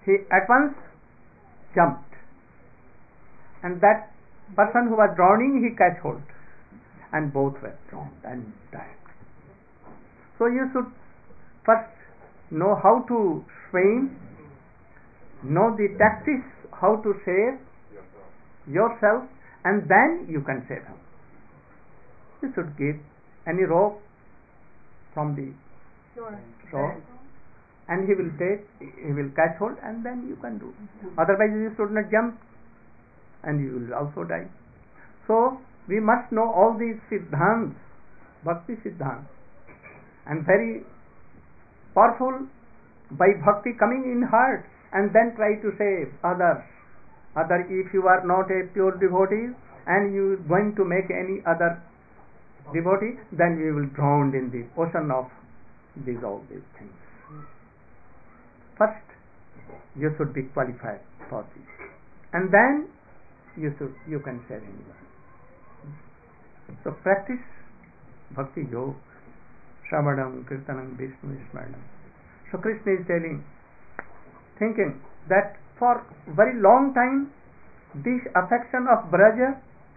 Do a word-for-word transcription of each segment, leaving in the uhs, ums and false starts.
he at once jumped, and that person who was drowning, he catch hold, and both were drowned and died. So you should first know how to swim, know the tactics, how to save yourself, and then you can save him. You should give any rope from the Sure. shore, and he will take, he will catch hold, and then you can do. Otherwise, you should not jump, and you will also die. So we must know all these siddhants, bhakti siddhants, and very powerful by bhakti coming in heart, and then try to save others. Other, if you are not a pure devotee and you are going to make any other devotee, then you will drown in the ocean of these all these things. First, you should be qualified for this, and then you should you can save anyone. So practice bhakti yoga, Shravanam, Kirtanam, Vishnu Smaranam. So Krishna is telling, thinking that for very long time this affection of Braja,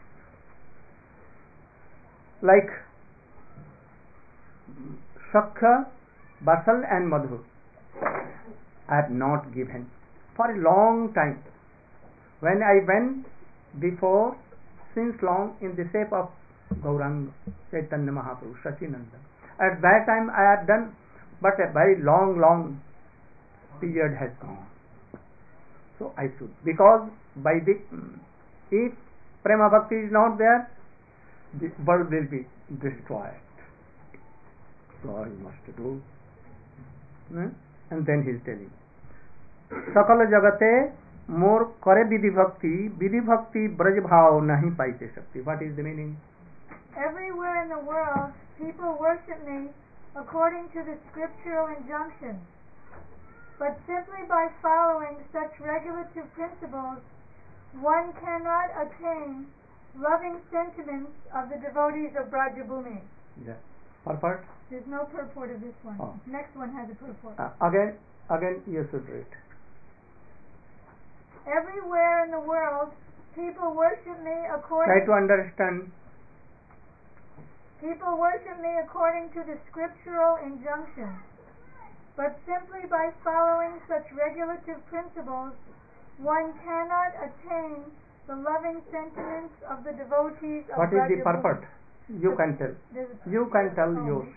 like Sakha, Basal and Madhu, I have not given for a long time. When I went before, since long, in the shape of Gauranga, Chaitanya Mahaprabhu, Sachinanda, at that time I had done, but a very long, long period has gone. So I should, because by the, if Prema Bhakti is not there, the world will be destroyed. So I must do. And then he is telling, Sakala Jagate more kare vidhi bhakti, vidhi bhakti braj bhav nahi paite shakti. What is the meaning? Everywhere in the world, people worship me according to the scriptural injunctions. But simply by following such regulative principles, one cannot attain loving sentiments of the devotees of Brajabhumi. Yeah. Purport? There's no purport of this one. Oh. Next one has a purport. Uh, again, again you should read. Everywhere in the world, people worship me according. Try to understand. People worship me according to the scriptural injunctions. But simply by following such regulative principles, one cannot attain the loving sentiments of the devotees of What is the Brajabhumi. purport? You can tell. You can tell Oh. yours.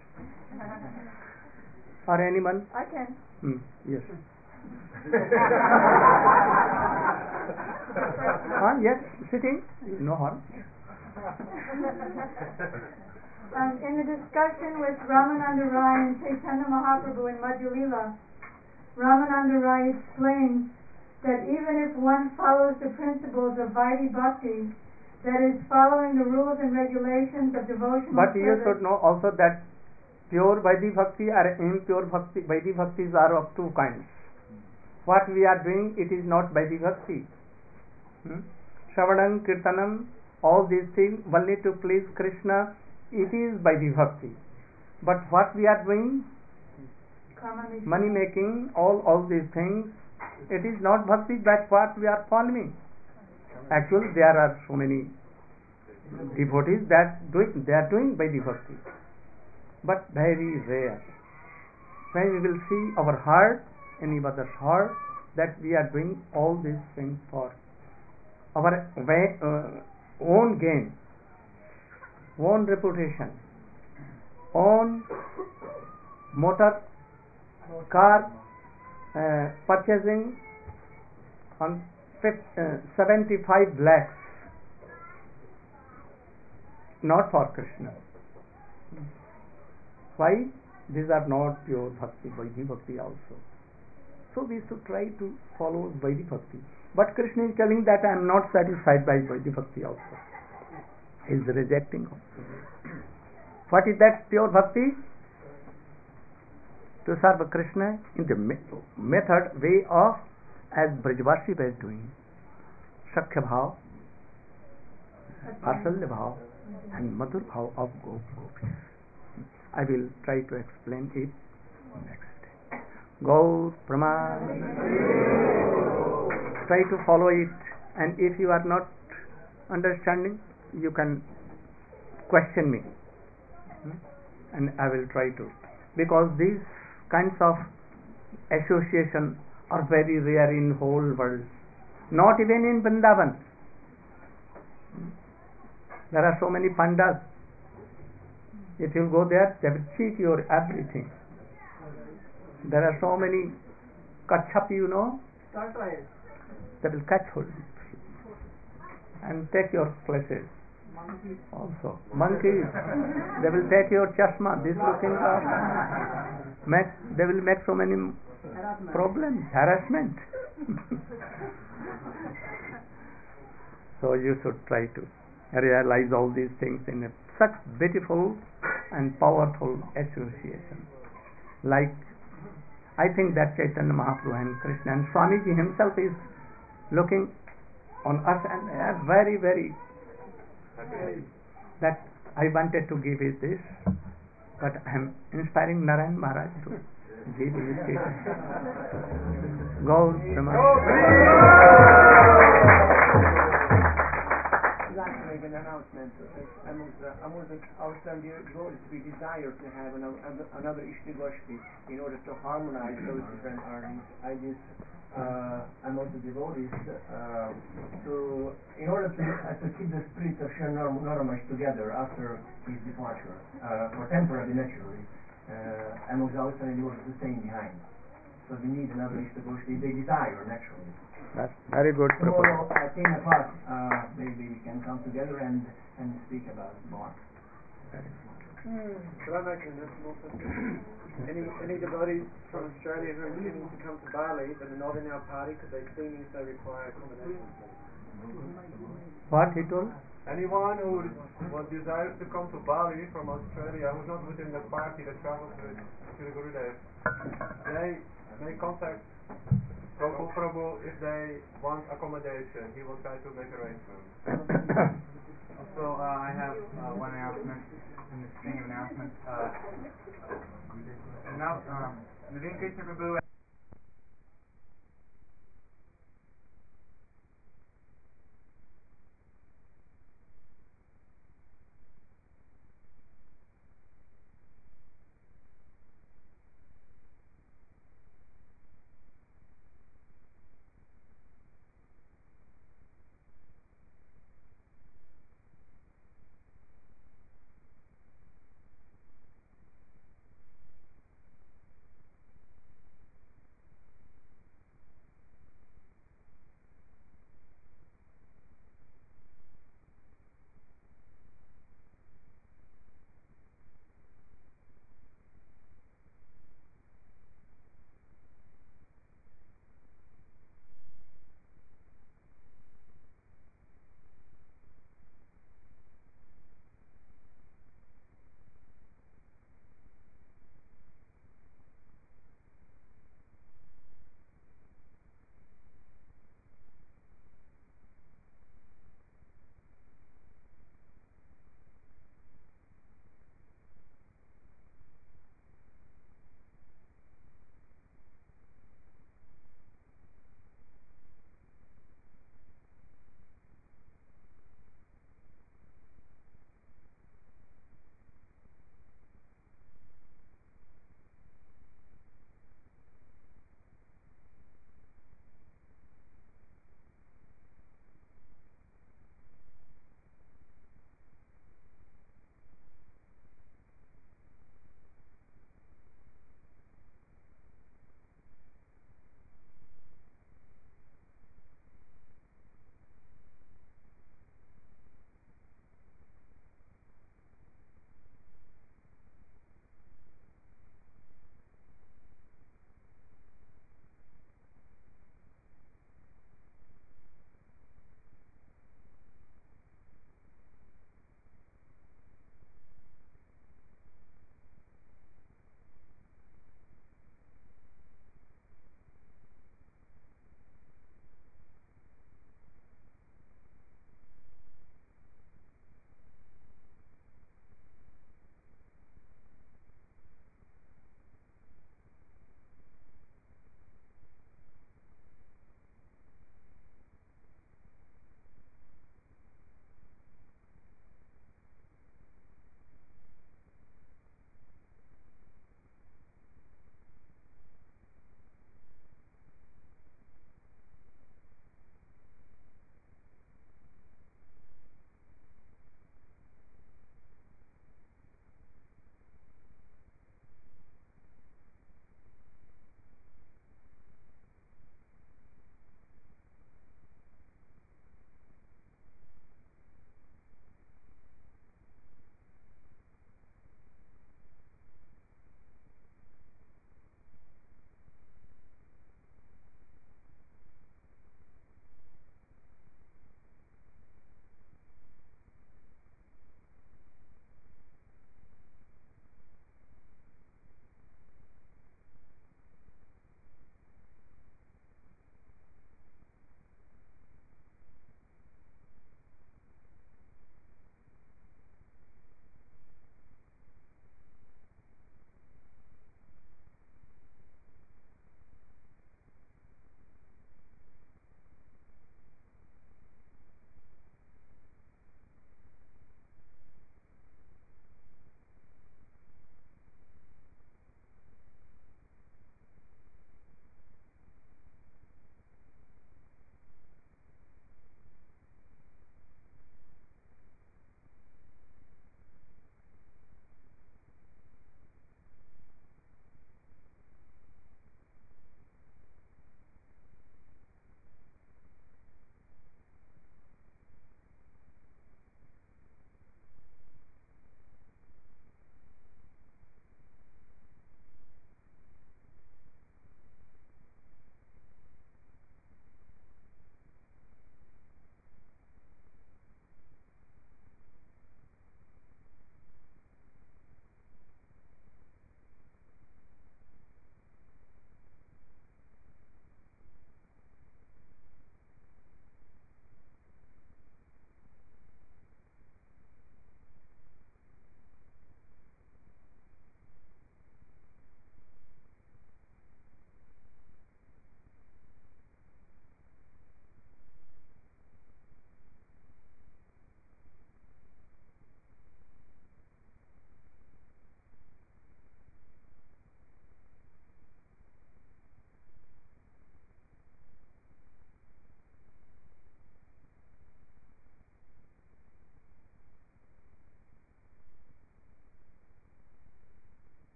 Or anyone? I can. Hmm. Yes. ah, yes, sitting. No harm. Um, in the discussion with Ramananda Rai and Chaitanya Mahaprabhu in Madhya Lila, Ramananda Rai explains that even if one follows the principles of Vaidhi Bhakti, that is, following the rules and regulations of devotional But you service, should know also that pure Vaidhi Bhakti or impure Bhakti, Vaidhi Bhaktis are of two kinds. What we are doing, it is not Vaidhi Bhakti. Hmm? Shravanam, Kirtanam, all these things, only to please Krishna, it is Vaidhi Bhakti. But what we are doing, money making, all, all these things, it is not Bhakti, that's what we are following. Actually, there are so many devotees that doing, they are doing Vaidhi Bhakti, but very rare. When we will see our heart, any other's heart, that we are doing all these things for our way, uh, own gain, own reputation, own motor car uh, purchasing on uh, seventy-five lakhs, not for Krishna. Why? These are not pure bhakti, Vaidhi Bhakti also. So we should try to follow Vaidhi Bhakti. But Krishna is telling that I am not satisfied by Vaidhi Bhakti also. He is rejecting also. What is that pure bhakti? To serve Krishna in the method, way of, as Brajvasi were doing, Sakhya Bhav, Varsalya Bhav, and Madhur Bhav of Gop Gopis. I will try to explain it next day. Gaur Praman. Try to follow it, and if you are not understanding, you can question me, and I will try to, because these kinds of association are very rare in whole world, not even in Vrindavan. There are so many pandas. If you go there, they will cheat your everything. There are so many Kachap, you know, they will catch hold and take your places. Also, monkeys, they will take your chashma, this looking up. Make, they will make so many problems, harassment. So you should try to realize all these things in a, such beautiful and powerful association. Like, I think that Chaitanya Mahaprabhu and Krishna and Swamiji himself is looking on us and are very, very that I wanted to give it this, but I am inspiring Narayan Maharaj to give his statement. Go, Make an announcement. Among the, among the outstanding devotees, we desire to have another, another Ishti-Goshti in order to harmonize those different ideas uh, among the devotees, uh, to, in order to, uh, to keep the spirit of Sri Naramash together after his departure, uh, for temporarily, naturally, uh, among the outstanding devotees who staying behind. So we need another Ishti-Goshti. They desire, naturally. That's very good. Tomorrow at ten o'clock, uh, maybe we can come together and, and speak about more. Mm. Could I make an announcement? any any devotees from Australia who are intending to come to Bali but are not in our party because they see me, so require accommodation. What he told? Anyone who was desires to come to Bali from Australia who's not within the party that travels to, to the Gurudev, they may contact Prabhu Prabhu if they want accommodation. He will try to make arrangements. Also, uh, I have uh, one announcement in the string of announcements. Uh, announce, um, Naveen Krishna Prabhu